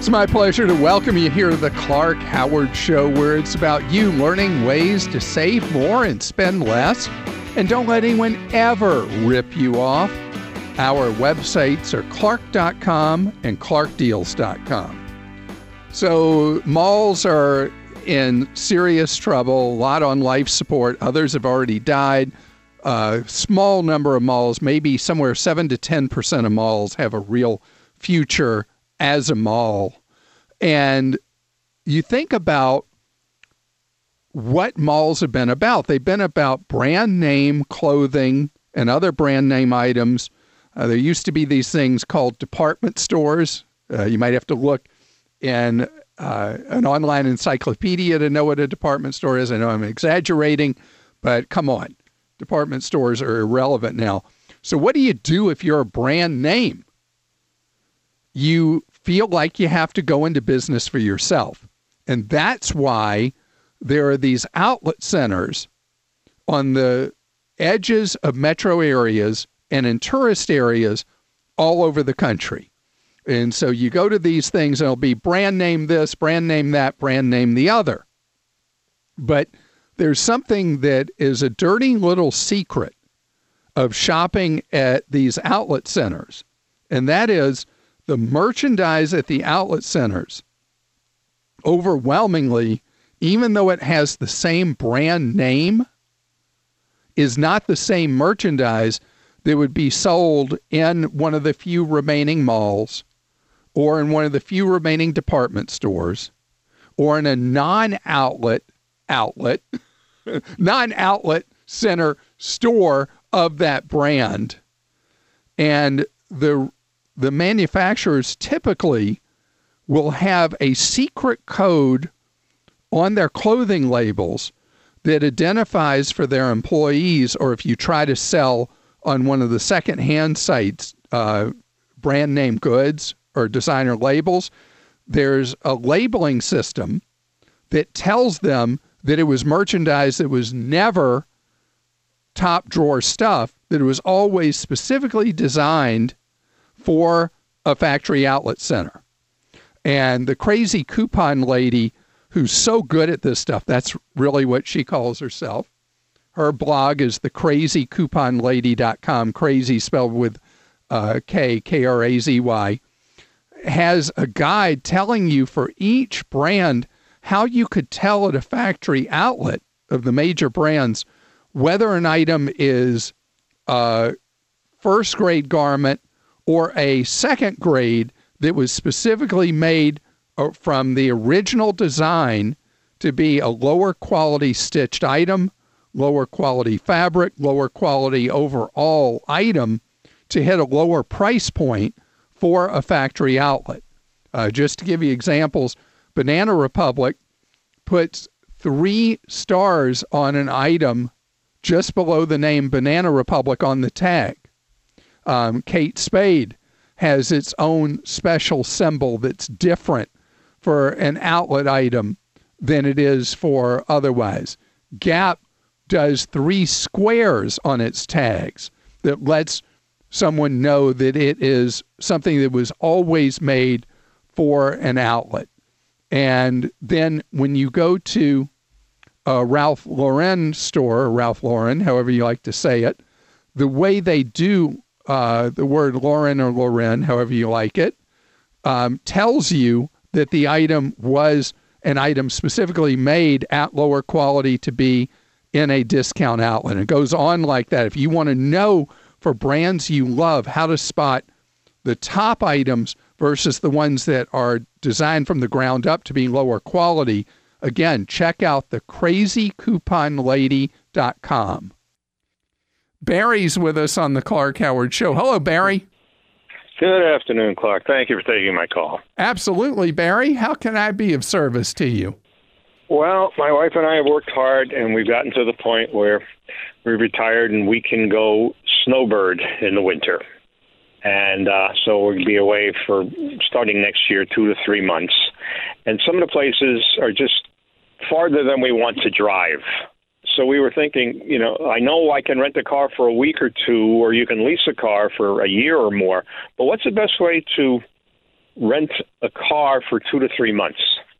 It's my pleasure to welcome you here to the Clark Howard Show, where it's about you learning ways to save more and spend less. And don't let anyone ever rip you off. Our websites are clark.com and clarkdeals.com. So malls are in serious trouble, a lot on life support. Others have already died. Small number of malls, maybe somewhere 7 to 10% of malls have a real future as a mall. And you think about what malls have been about. They've been about brand name clothing and other brand name items. There used to be these things called department stores. You might have to look in an online encyclopedia to know what a department store is. I know I'm exaggerating, but come on. Department stores are irrelevant now. So what do you do if you're a brand name? You feel like you have to go into business for yourself. And that's why there are these outlet centers on the edges of metro areas and in tourist areas all over the country. And so you go to these things and it'll be brand name this, brand name that, brand name the other. But there's something that is a dirty little secret of shopping at these outlet centers. And that is the merchandise at the outlet centers, overwhelmingly, even though it has the same brand name, is not the same merchandise that would be sold in one of the few remaining malls or in one of the few remaining department stores or in a non-outlet center store of that brand. And the manufacturers typically will have a secret code on their clothing labels that identifies for their employees, or if you try to sell on one of the secondhand sites, brand name goods or designer labels, there's a labeling system that tells them that it was merchandise that was never top drawer stuff, that it was always specifically designed for a factory outlet center. And the crazy coupon lady who's so good at this stuff, that's really what she calls herself. Her blog is thecrazycouponlady.com, crazy spelled with K-R-A-Z-Y, has a guide telling you for each brand how you could tell at a factory outlet of the major brands whether an item is a first grade garment or a second grade that was specifically made from the original design to be a lower quality stitched item, lower quality fabric, lower quality overall item to hit a lower price point for a factory outlet. Just to give you examples, Banana Republic puts 3 stars on an item just below the name Banana Republic on the tag. Kate Spade has its own special symbol that's different for an outlet item than it is for otherwise. Gap does 3 squares on its tags that lets someone know that it is something that was always made for an outlet. And then when you go to a Ralph Lauren store, or Ralph Lauren, however you like to say it, the way they do the word Lauren or Lauren, however you like it, tells you that the item was an item specifically made at lower quality to be in a discount outlet. It goes on like that. If you want to know for brands you love how to spot the top items versus the ones that are designed from the ground up to be lower quality, again, check out thecrazycouponlady.com. Barry's with us on the Clark Howard Show. Hello, Barry. Good afternoon, Clark. Thank you for taking my call. Absolutely, Barry. How can I be of service to you? Well, my wife and I have worked hard, and we've gotten to the point where we're retired and we can go snowbird in the winter. And so we'll be away for starting next year, 2 to 3 months. And some of the places are just farther than we want to drive. So we were thinking, I know I can rent a car for a week or two, or you can lease a car for a year or more. But what's the best way to rent a car for 2 to 3 months.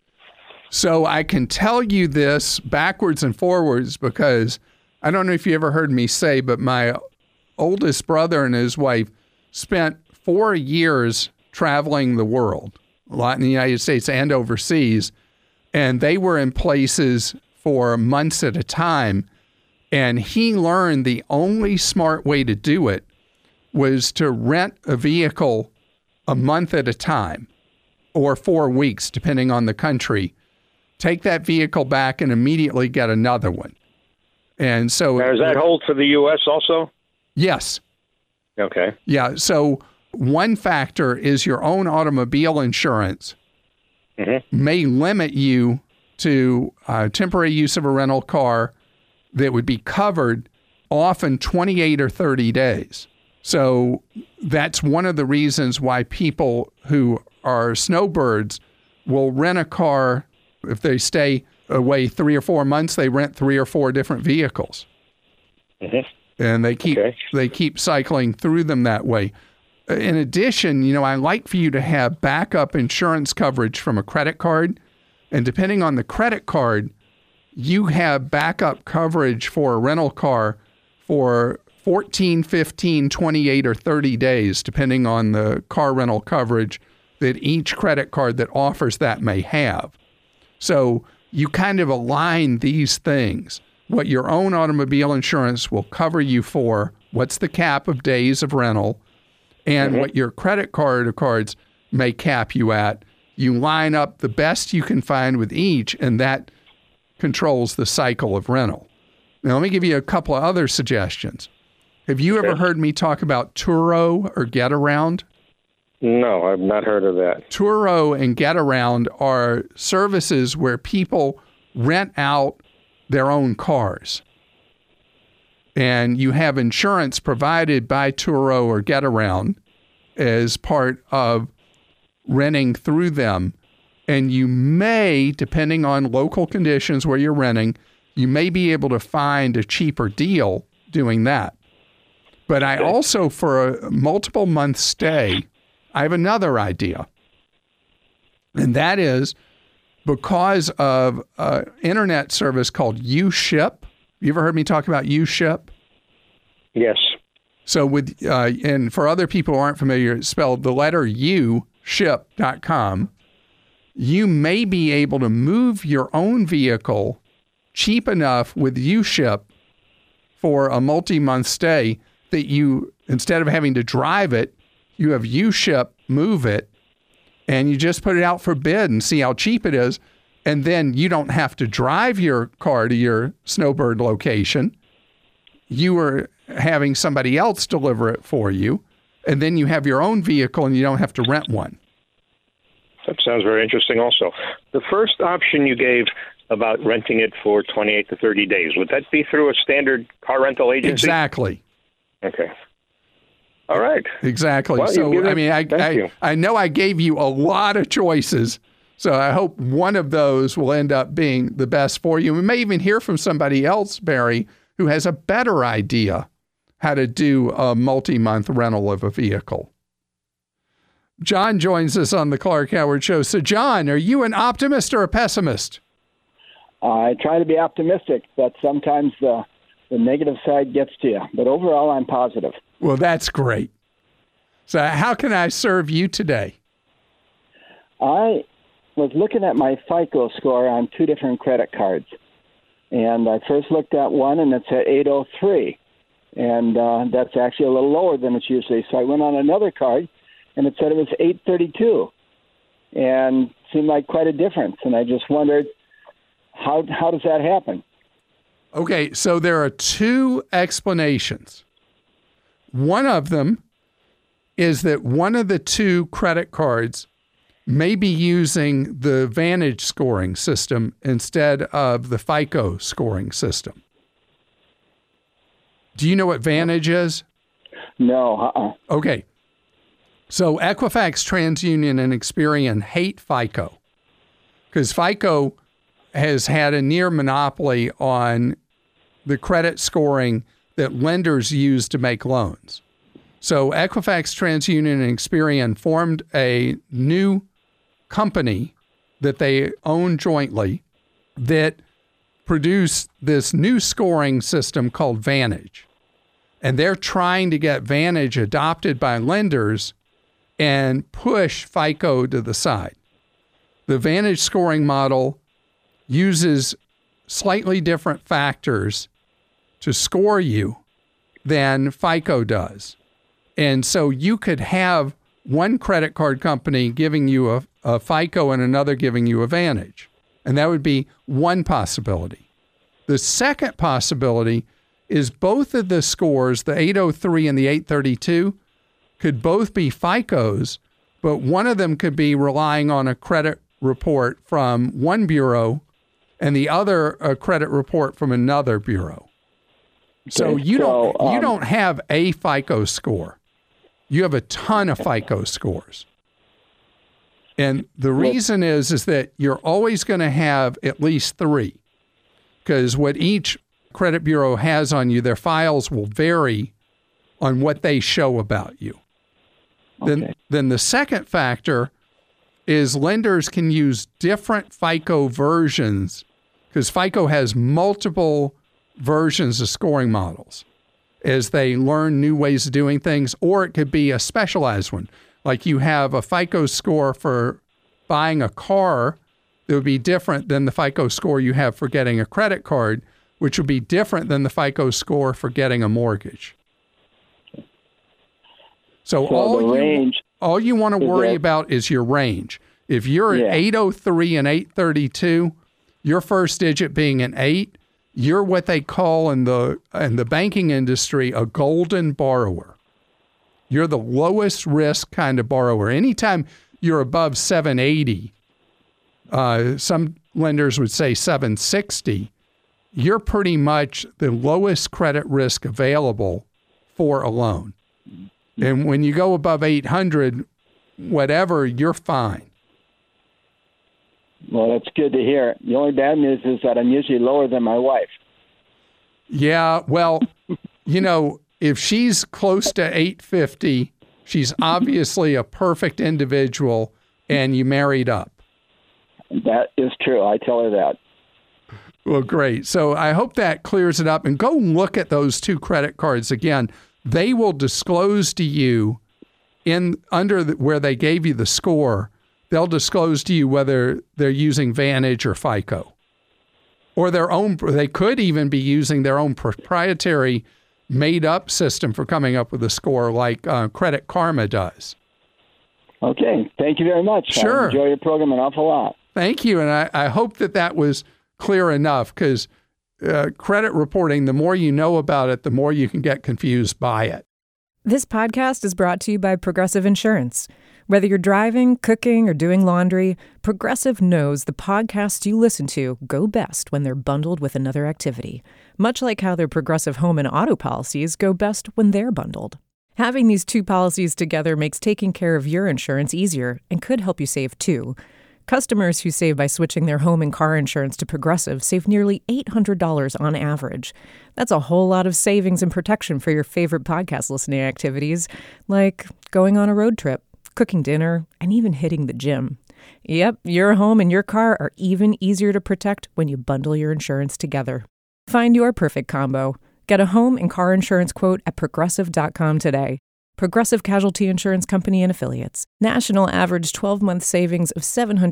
So I can tell you this backwards and forwards because I don't know if you ever heard me say, but my oldest brother and his wife spent 4 years traveling the world, a lot in the United States and overseas, and they were in places for months at a time. And he learned the only smart way to do it was to rent a vehicle a month at a time or 4 weeks, depending on the country. Take that vehicle back and immediately get another one. And so... Now, does that hold for the U.S. also? Yes. Okay. Yeah. So one factor is your own automobile insurance may limit you to temporary use of a rental car that would be covered often 28 or 30 days. So that's one of the reasons why people who are snowbirds will rent a car. If they stay away 3 or 4 months, they rent 3 or 4 different vehicles. And they keep cycling through them that way. In addition, I like for you to have backup insurance coverage from a credit card. And depending on the credit card, you have backup coverage for a rental car for 14, 15, 28, or 30 days, depending on the car rental coverage that each credit card that offers that may have. So you kind of align these things. What your own automobile insurance will cover you for, what's the cap of days of rental, and what your credit card or cards may cap you at. You line up the best you can find with each, and that controls the cycle of rental. Now, let me give you a couple of other suggestions. Have you ever heard me talk about Turo or Getaround? No, I've not heard of that. Turo and Getaround are services where people rent out their own cars. And you have insurance provided by Turo or Getaround as part of renting through them. And you may, depending on local conditions where you're renting, you may be able to find a cheaper deal doing that. But I also, for a multiple month stay, I have another idea. And that is because of an internet service called UShip. You ever heard me talk about UShip? Yes. So and for other people who aren't familiar, it's spelled the letter U, ship.com. You may be able to move your own vehicle cheap enough with UShip for a multi-month stay that you, instead of having to drive it, you have UShip move it, and you just put it out for bid and see how cheap it is. And then you don't have to drive your car to your snowbird location. You are having somebody else deliver it for you. And then you have your own vehicle and you don't have to rent one. That sounds very interesting also. The first option you gave about renting it for 28 to 30 days, would that be through a standard car rental agency? Exactly. Okay. All right. Exactly. Well, so, I know I gave you a lot of choices. So I hope one of those will end up being the best for you. We may even hear from somebody else, Barry, who has a better idea how to do a multi-month rental of a vehicle. John joins us on the Clark Howard Show. So, John, are you an optimist or a pessimist? I try to be optimistic, but sometimes the negative side gets to you. But overall, I'm positive. Well, that's great. So how can I serve you today? I was looking at my FICO score on 2 different credit cards. And I first looked at one, and it's at 803. And that's actually a little lower than it's usually. So I went on another card, and it said it was 832. And it seemed like quite a difference. And I just wondered, how does that happen? Okay, so there are 2 explanations. One of them is that one of the 2 credit cards may be using the Vantage scoring system instead of the FICO scoring system. Do you know what Vantage is? No. Okay. So Equifax, TransUnion, and Experian hate FICO because FICO has had a near monopoly on the credit scoring that lenders use to make loans. So Equifax, TransUnion, and Experian formed a new company that they own jointly that produced this new scoring system called Vantage. And they're trying to get Vantage adopted by lenders and push FICO to the side. The Vantage scoring model uses slightly different factors to score you than FICO does. And so you could have one credit card company giving you a FICO and another giving you a Vantage. And that would be one possibility. The second possibility is both of the scores, the 803 and the 832, could both be FICOs, but one of them could be relying on a credit report from one bureau and the other a credit report from another bureau. So you don't have a FICO score. You have a ton of FICO scores. And the reason is that you're always going to have at least three, because what each credit bureau has on you, their files will vary on what they show about you. Okay. Then the second factor is lenders can use different FICO versions, because FICO has multiple versions of scoring models as they learn new ways of doing things, or it could be a specialized one. Like you have a FICO score for buying a car that would be different than the FICO score you have for getting a credit card, which would be different than the FICO score for getting a mortgage. So all you want to worry about is your range. If you're at 803 and 832, your first digit being an 8, you're what they call in the banking industry a golden borrower. You're the lowest risk kind of borrower. Anytime you're above 780, some lenders would say 760, you're pretty much the lowest credit risk available for a loan. And when you go above 800, whatever, you're fine. Well, that's good to hear. The only bad news is that I'm usually lower than my wife. Yeah, well, if she's close to 850, she's obviously a perfect individual, and you married up. That is true. I tell her that. Well, great. So I hope that clears it up. And go look at those two credit cards again. They will disclose to you where they gave you the score. They'll disclose to you whether they're using Vantage or FICO, or their own. They could even be using their own proprietary made-up system for coming up with a score, like Credit Karma does. Okay, thank you very much. Sure. I enjoy your program an awful lot. Thank you, and I hope that was clear enough, because credit reporting, the more you know about it, the more you can get confused by it. This podcast is brought to you by Progressive Insurance. Whether you're driving, cooking, or doing laundry, Progressive knows the podcasts you listen to go best when they're bundled with another activity, much like how their Progressive home and auto policies go best when they're bundled. Having these two policies together makes taking care of your insurance easier and could help you save too. Customers who save by switching their home and car insurance to Progressive save nearly $800 on average. That's a whole lot of savings and protection for your favorite podcast listening activities, like going on a road trip, cooking dinner, and even hitting the gym. Yep, your home and your car are even easier to protect when you bundle your insurance together. Find your perfect combo. Get a home and car insurance quote at Progressive.com today. Progressive Casualty Insurance Company and Affiliates. National average 12-month savings of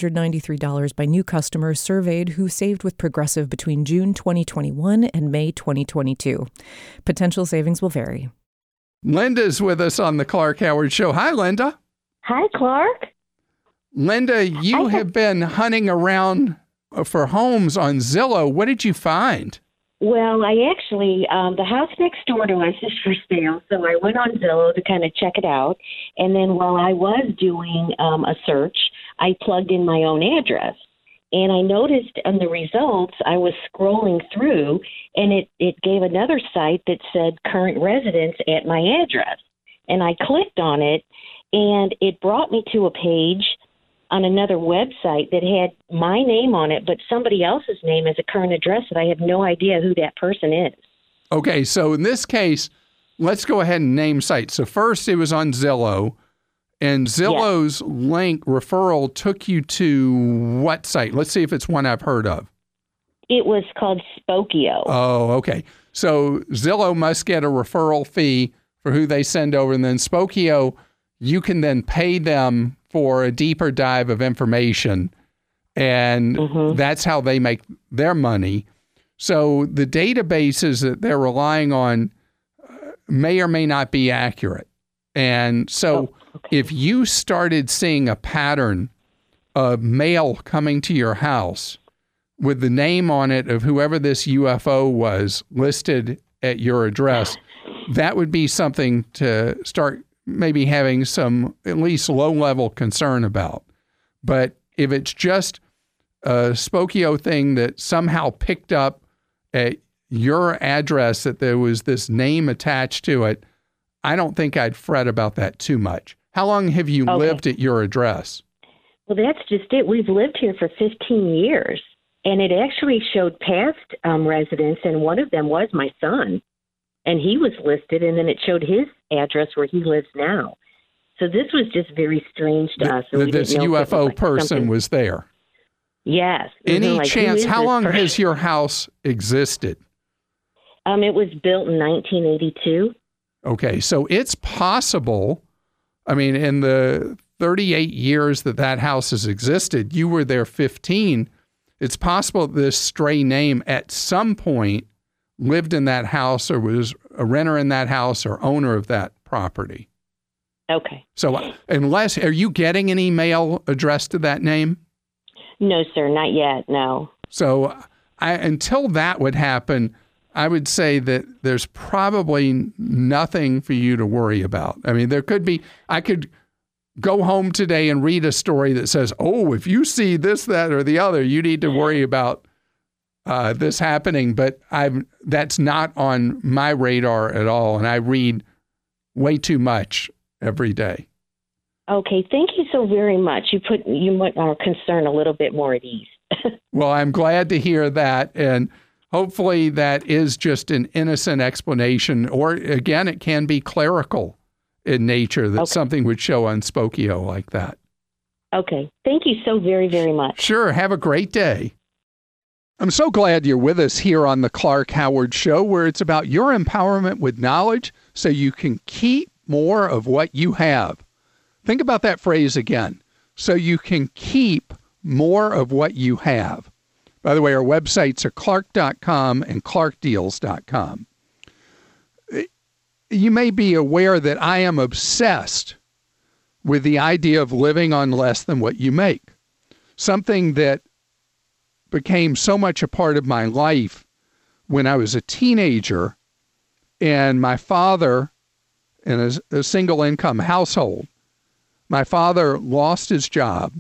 $793 by new customers surveyed who saved with Progressive between June 2021 and May 2022. Potential savings will vary. Linda's with us on the Clark Howard Show. Hi, Linda. Hi, Clark. Linda, you have been hunting around for homes on Zillow. What did you find? Well, I actually, the house next door to us is for sale, so I went on Zillow to kind of check it out. And then while I was doing a search, I plugged in my own address. And I noticed on the results, I was scrolling through, and it gave another site that said current residence at my address. And I clicked on it, and it brought me to a page on another website that had my name on it, but somebody else's name as a current address that I have no idea who that person is. Okay, so in this case, let's go ahead and name sites. So first it was on Zillow, and Zillow's link referral took you to what site? Let's see if it's one I've heard of. It was called Spokeo. Oh, okay. So Zillow must get a referral fee for who they send over, and then Spokeo, you can then pay them for a deeper dive of information, and that's how they make their money. So the databases that they're relying on may or may not be accurate. And so if you started seeing a pattern of mail coming to your house with the name on it of whoever this UFO was listed at your address, that would be something to start maybe having some at least low-level concern about. But if it's just a Spokeo thing that somehow picked up at your address that there was this name attached to it, I don't think I'd fret about that too much. How long have you lived at your address? Well, that's just it. We've lived here for 15 years, and it actually showed past residents, and one of them was my son, and he was listed, and then it showed his address where he lives now. So this was just very strange to us. This UFO person was there. Yes. Any chance, how long has your house existed? It was built in 1982. Okay, so it's possible, I mean, in the 38 years that house has existed, you were there 15, it's possible this stray name at some point lived in that house or was a renter in that house or owner of that property. Okay. So are you getting any mail addressed to that name? No, sir, not yet, no. So until that would happen, I would say that there's probably nothing for you to worry about. I mean, I could go home today and read a story that says, oh, if you see this, that, or the other, you need to worry about this happening. But that's not on my radar at all. And I read way too much every day. Okay, thank you so very much. You put our concern a little bit more at ease. Well, I'm glad to hear that, and hopefully that is just an innocent explanation, or again, it can be clerical in nature that something would show on Spokeo like that. Okay, thank you so very, very much. Sure, have a great day. I'm so glad you're with us here on the Clark Howard Show, where it's about your empowerment with knowledge so you can keep more of what you have. Think about that phrase again. So you can keep more of what you have. By the way, our websites are clark.com and clarkdeals.com. You may be aware that I am obsessed with the idea of living on less than what you make. Something that became so much a part of my life when I was a teenager and my father in a single income household. My father lost his job,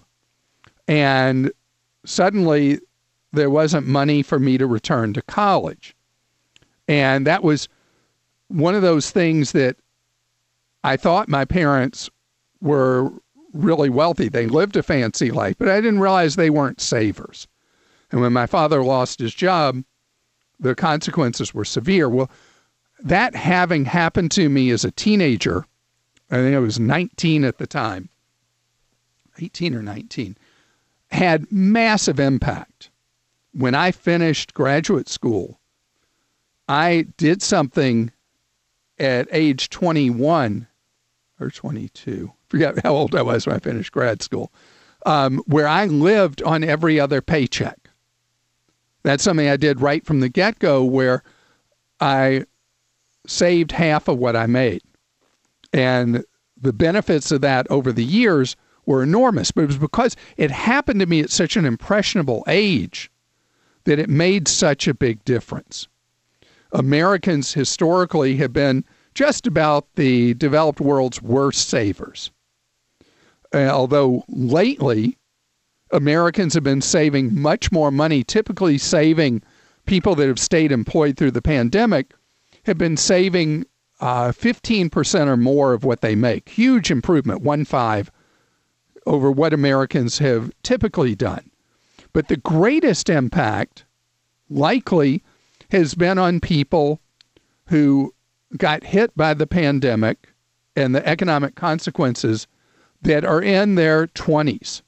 and suddenly there wasn't money for me to return to college. And that was one of those things that I thought my parents were really wealthy. They lived a fancy life, but I didn't realize they weren't savers. And when my father lost his job, the consequences were severe. Well, that having happened to me as a teenager, I think I was 19 at the time, 18 or 19, had massive impact. When I finished graduate school, I did something at age 21 or 22, forget how old I was when I finished grad school, where I lived on every other paycheck. That's something I did right from the get-go, where I saved half of what I made. And the benefits of that over the years were enormous, but it was because it happened to me at such an impressionable age that it made such a big difference. Americans historically have been just about the developed world's worst savers. Although lately, Americans have been saving much more money, typically saving people that have stayed employed through the pandemic, have been saving 15% or more of what they make. Huge improvement, 1.5, over what Americans have typically done. But the greatest impact likely has been on people who got hit by the pandemic and the economic consequences that are in their 20s,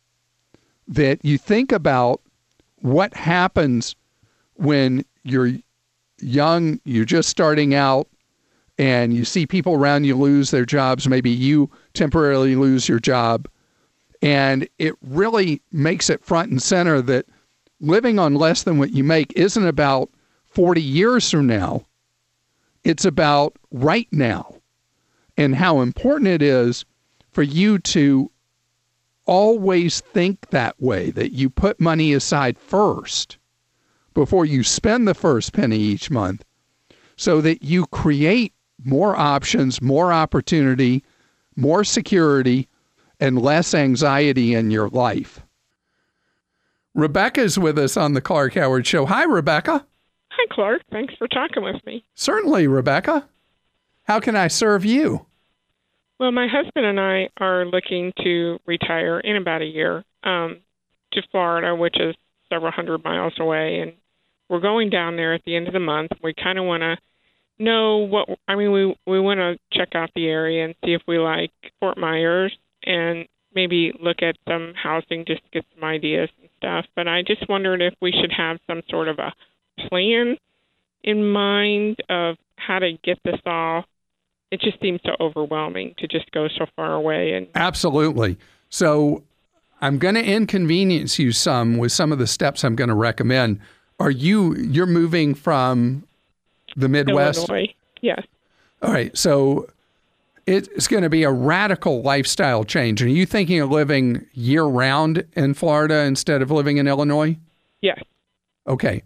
that you think about what happens when you're young, you're just starting out, and you see people around you lose their jobs. Maybe you temporarily lose your job. And it really makes it front and center that living on less than what you make isn't about 40 years from now. It's about right now, and how important it is for you to always think that way, that you put money aside first before you spend the first penny each month, so that you create more options, more opportunity, more security, and less anxiety in your life. Rebecca's with us on the Clark Howard Show. Hi, Rebecca. Hi, Clark. Thanks for talking with me. Certainly, Rebecca. How can I serve you? Well, my husband and I are looking to retire in about a year to Florida, which is several hundred miles away. And we're going down there at the end of the month. We kind of want to know we want to check out the area and see if we like Fort Myers and maybe look at some housing just to get some ideas and stuff. But I just wondered if we should have some sort of a plan in mind of how to get this all. It just seems so overwhelming to just go so far away. And absolutely. So I'm going to inconvenience you some with some of the steps I'm going to recommend. You're moving from the Midwest? Illinois, yes. All right. So it's going to be a radical lifestyle change. Are you thinking of living year-round in Florida instead of living in Illinois? Yes. Okay.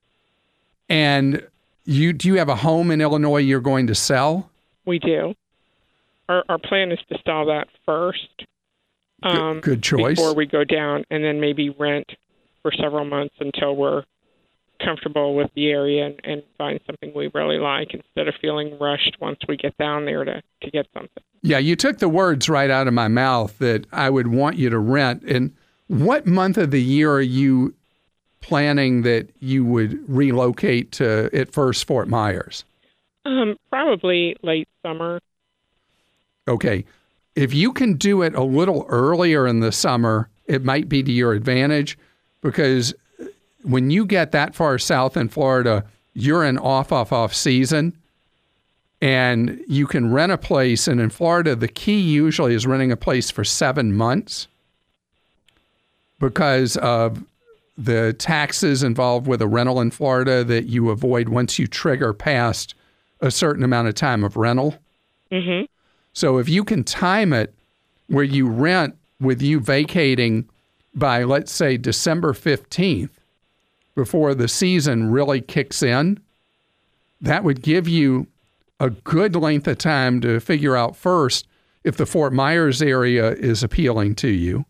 And do you have a home in Illinois you're going to sell? We do. Our plan is to sell that first. Good choice. Before we go down, and then maybe rent for several months until we're comfortable with the area and find something we really like, instead of feeling rushed once we get down there to get something. Yeah, you took the words right out of my mouth that I would want you to rent. And what month of the year are you planning that you would relocate to at first Fort Myers? Probably late summer. Okay. If you can do it a little earlier in the summer, it might be to your advantage, because when you get that far south in Florida, you're in off season, and you can rent a place. And in Florida, the key usually is renting a place for 7 months because of the taxes involved with a rental in Florida that you avoid once you trigger past a certain amount of time of rental. Mm-hmm. So if you can time it where you rent with you vacating by, let's say, December 15th, before the season really kicks in, that would give you a good length of time to figure out first if the Fort Myers area is appealing to you.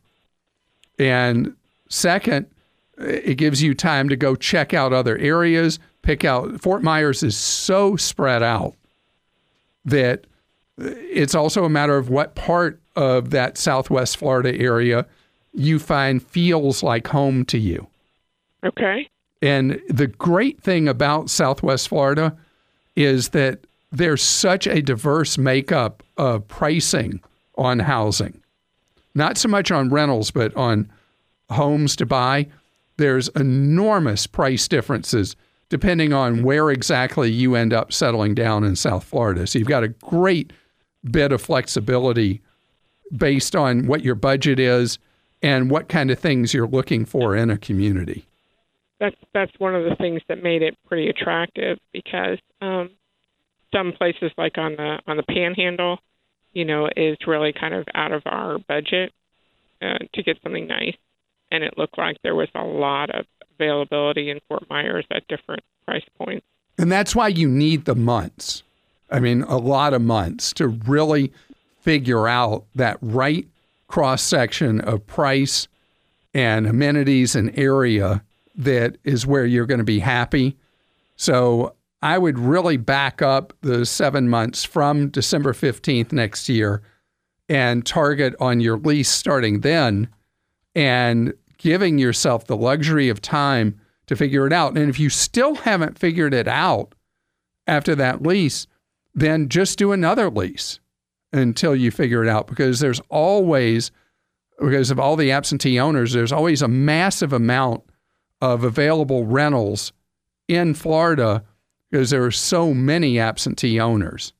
And second, it gives you time to go check out other areas, pick out. Fort Myers is so spread out that it's also a matter of what part of that Southwest Florida area you find feels like home to you. Okay. And the great thing about Southwest Florida is that there's such a diverse makeup of pricing on housing. Not so much on rentals, but on homes to buy. There's enormous price differences depending on where exactly you end up settling down in South Florida. So you've got a great bit of flexibility based on what your budget is and what kind of things you're looking for in a community. That's one of the things that made it pretty attractive, because some places like on the Panhandle, is really kind of out of our budget to get something nice, and it looked like there was a lot of availability in Fort Myers at different price points. And that's why you need the months. I mean, a lot of months to really figure out that right cross-section of price and amenities and area that is where you're going to be happy. So I would really back up the 7 months from December 15th next year and target on your lease starting then and giving yourself the luxury of time to figure it out. And if you still haven't figured it out after that lease, then just do another lease until you figure it out, because there's always, because of all the absentee owners, there's always a massive amount of available rentals in Florida because there are so many absentee owners.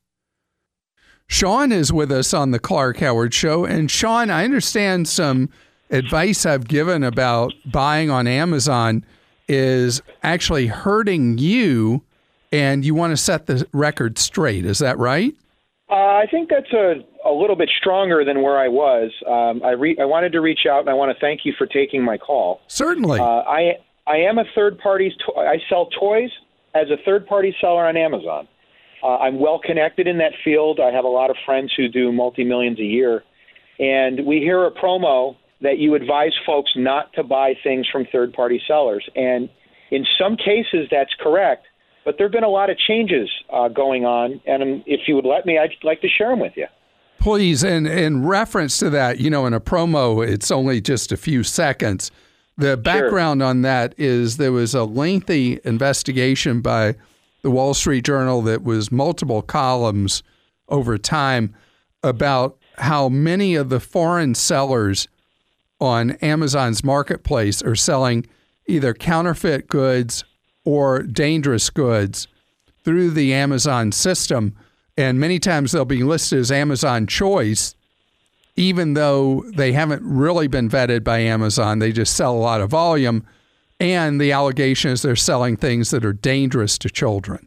Sean is with us on the Clark Howard Show. And Sean, I understand some advice I've given about buying on Amazon is actually hurting you, and you want to set the record straight. Is that right? I think that's a little bit stronger than where I was. I wanted to reach out, and I want to thank you for taking my call. Certainly. I am a third-party. I sell toys as a third-party seller on Amazon. I'm well connected in that field. I have a lot of friends who do multi-millions a year. And we hear a promo that you advise folks not to buy things from third-party sellers. And in some cases, that's correct. But there have been a lot of changes going on. And if you would let me, I'd like to share them with you. Please. And in reference to that, in a promo, it's only just a few seconds. The background on that is there was a lengthy investigation by the Wall Street Journal that was multiple columns over time about how many of the foreign sellers on Amazon's marketplace are selling either counterfeit goods or dangerous goods through the Amazon system. And many times they'll be listed as Amazon Choice, even though they haven't really been vetted by Amazon. They just sell a lot of volume. And the allegation is they're selling things that are dangerous to children.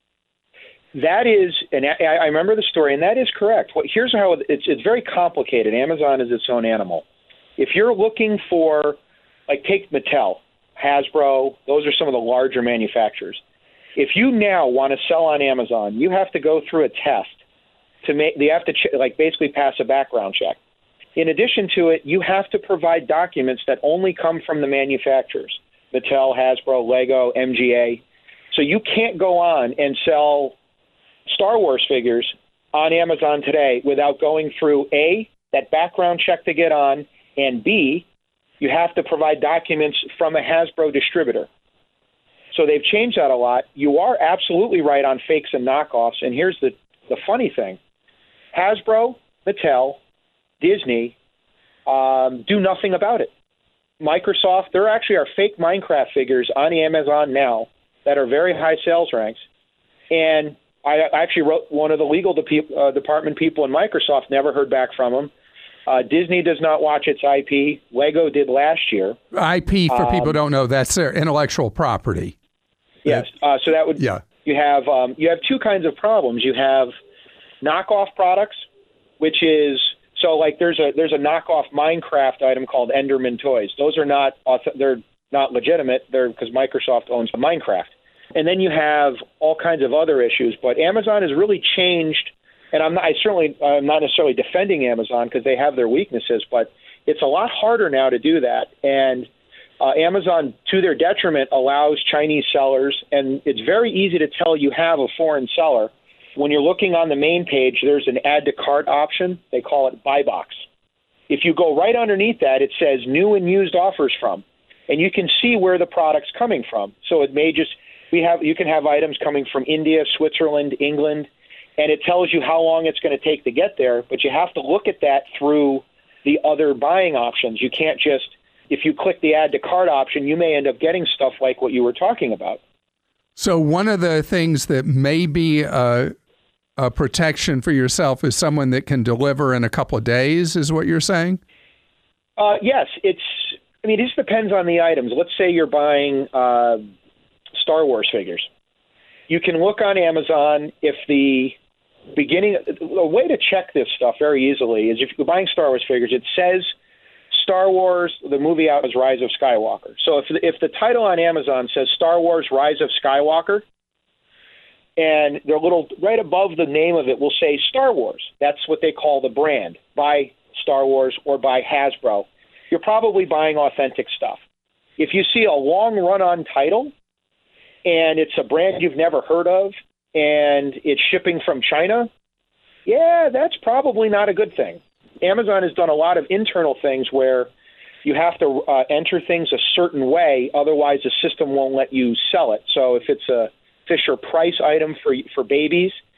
That is, and I remember the story, and that is correct. Here's how it's very complicated. Amazon is its own animal. If you're looking for, like, take Mattel, Hasbro, those are some of the larger manufacturers. If you now want to sell on Amazon, you have to go through a test to make. You have to basically pass a background check. In addition to it, you have to provide documents that only come from the manufacturers. Mattel, Hasbro, Lego, MGA. So you can't go on and sell Star Wars figures on Amazon today without going through A, that background check to get on, and B, you have to provide documents from a Hasbro distributor. So they've changed that a lot. You are absolutely right on fakes and knockoffs. And here's the funny thing. Hasbro, Mattel, Disney do nothing about it. Microsoft, there actually are fake Minecraft figures on Amazon now that are very high sales ranks. And I actually wrote one of the legal department people in Microsoft, never heard back from them. Disney does not watch its IP. Lego did last year. IP, for people who don't know, that's their intellectual property. Yes. So that would, yeah. You have two kinds of problems. You have knockoff products, which is, so like there's a knockoff Minecraft item called Enderman Toys. Those are not, they're not legitimate. They're because Microsoft owns Minecraft. And then you have all kinds of other issues. But Amazon has really changed, and I'm not necessarily defending Amazon because they have their weaknesses, but it's a lot harder now to do that. And Amazon, to their detriment, allows Chinese sellers, and it's very easy to tell you have a foreign seller. When you're looking on the main page, there's an add to cart option. They call it buy box. If you go right underneath that, it says new and used offers from, and you can see where the product's coming from. So it may just you can have items coming from India, Switzerland, England, and it tells you how long it's going to take to get there. But you have to look at that through the other buying options. You can't just, if you click the add to cart option, you may end up getting stuff like what you were talking about. So one of the things that may be a protection for yourself is someone that can deliver in a couple of days, is what you're saying? Yes. It just depends on the items. Let's say you're buying Star Wars figures. You can look on Amazon if the beginning, a way to check this stuff very easily is if you're buying Star Wars figures, it says Star Wars, the movie out is Rise of Skywalker. So if the title on Amazon says Star Wars Rise of Skywalker, and they're little right above the name of it will say Star Wars. That's what they call the brand, by Star Wars or by Hasbro. You're probably buying authentic stuff. If you see a long run-on title and it's a brand you've never heard of and it's shipping from China, yeah, that's probably not a good thing. Amazon has done a lot of internal things where you have to enter things a certain way, otherwise the system won't let you sell it. So if it's a Fisher-Price item for babies,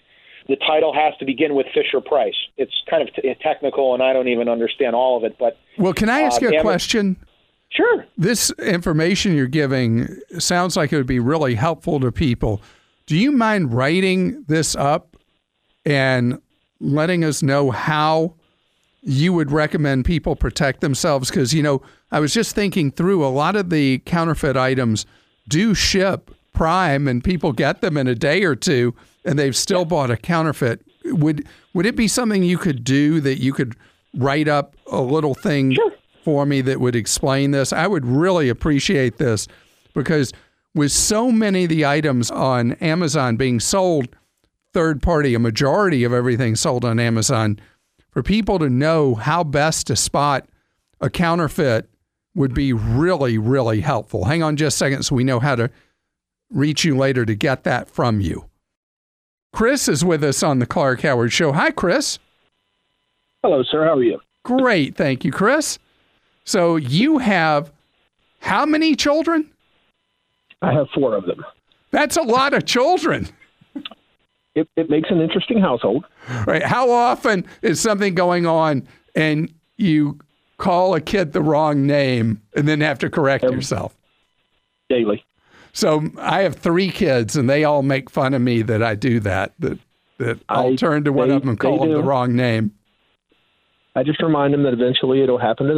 the title has to begin with Fisher Price. It's kind of technical, and I don't even understand all of it. But well, can I ask you a question? Sure. This information you're giving sounds like it would be really helpful to people. Do you mind writing this up and letting us know how you would recommend people protect themselves? Because, I was just thinking through, a lot of the counterfeit items do ship prime and people get them in a day or two and they've still bought a counterfeit. Would it be something you could do, that you could write up a little thing for me that would explain this? I would really appreciate this, because with so many of the items on Amazon being sold third party, a majority of everything sold on Amazon, for people to know how best to spot a counterfeit would be really, really helpful. Hang on just a second so we know how to reach you later to get that from you. Chris is with us on the Clark Howard Show. Hi, Chris. Hello, sir. How are you? Great. Thank you, Chris. So you have how many children? I have 4 of them. That's a lot of children. It makes an interesting household. Right. How often is something going on and you call a kid the wrong name and then have to correct yourself? Daily. So I have 3 kids, and they all make fun of me that I do that I'll turn to one of them and call them the wrong name. I just remind them that eventually it'll happen to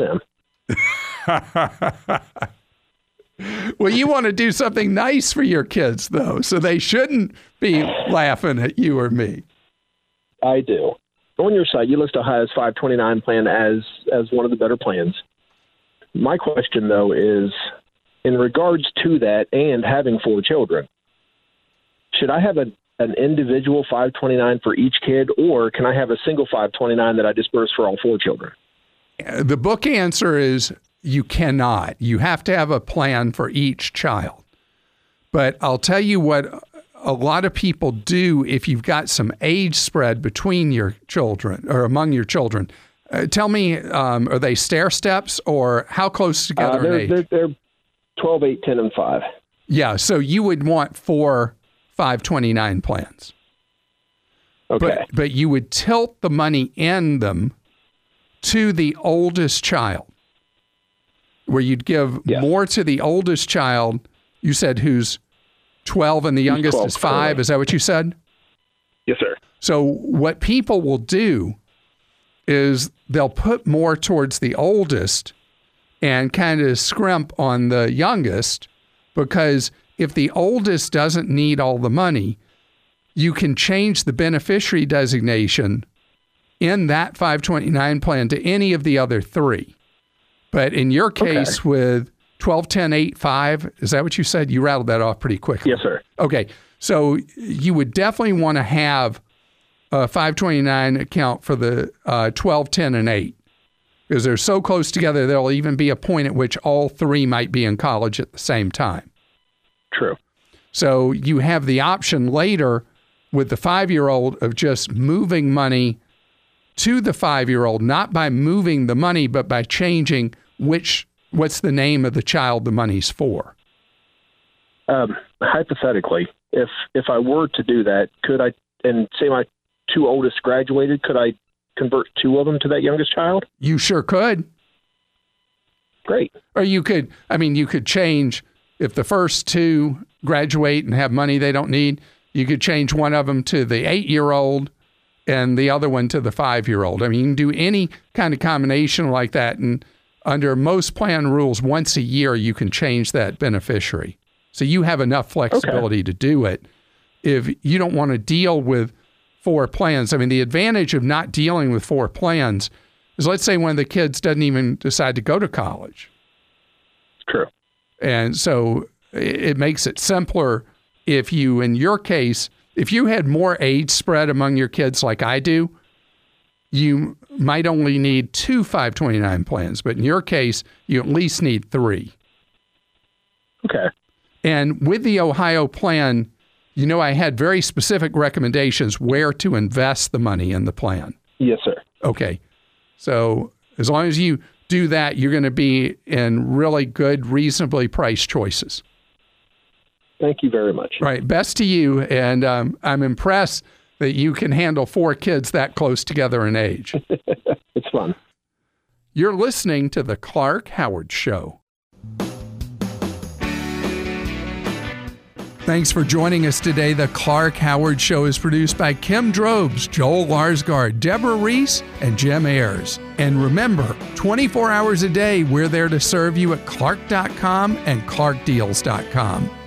them. Well, you want to do something nice for your kids, though, so they shouldn't be laughing at you or me. I do. On your site, you list a Ohio's 529 plan as one of the better plans. My question, though, is in regards to that and having 4 children, should I have an individual 529 for each kid, or can I have a single 529 that I disperse for all 4 children? The book answer is you cannot. You have to have a plan for each child. But I'll tell you what a lot of people do if you've got some age spread between your children or among your children. Tell me, are they stair steps, or how close together in age? They're 12, 8, 10, and 5. Yeah, so you would want 4 529 plans. Okay. But you would tilt the money in them to the oldest child, where you'd give more to the oldest child. You said who's 12 and the youngest 12, is 5. correct. Is that what you said? Yes, sir. So what people will do is they'll put more towards the oldest and kind of scrimp on the youngest, because if the oldest doesn't need all the money, you can change the beneficiary designation in that 529 plan to any of the other 3. But in your case with 12, 10, 8, 5, is that what you said? You rattled that off pretty quickly. Yes, sir. Okay. So you would definitely want to have a 529 account for the 12, 10, and 8. Because they're so close together, there'll even be a point at which all 3 might be in college at the same time. True. So you have the option later with the 5-year-old of just moving money to the 5-year-old, not by moving the money, but by changing what's the name of the child the money's for. Hypothetically, if I were to do that, could I, and say my 2 oldest graduated, could I convert 2 of them to that youngest child? You sure could. Great. Or you could change, if the first 2 graduate and have money they don't need, you could change one of them to the 8-year-old and the other one to the 5-year-old. I mean, you can do any kind of combination like that. And under most plan rules, once a year, you can change that beneficiary. So you have enough flexibility to do it. If you don't want to deal with 4 plans, I mean, the advantage of not dealing with 4 plans is, let's say one of the kids doesn't even decide to go to college. True. And so it makes it simpler if you, in your case, if you had more age spread among your kids like I do, you might only need 2 529 plans. But in your case, you at least need 3. Okay. And with the Ohio plan, I had very specific recommendations where to invest the money in the plan. Yes, sir. Okay. So as long as you do that, you're going to be in really good, reasonably priced choices. Thank you very much. Right. Best to you. And I'm impressed that you can handle 4 kids that close together in age. It's fun. You're listening to The Clark Howard Show. Thanks for joining us today. The Clark Howard Show is produced by Kim Drobes, Joel Larsgaard, Deborah Reese, and Jim Ayers. And remember, 24 hours a day, we're there to serve you at Clark.com and ClarkDeals.com.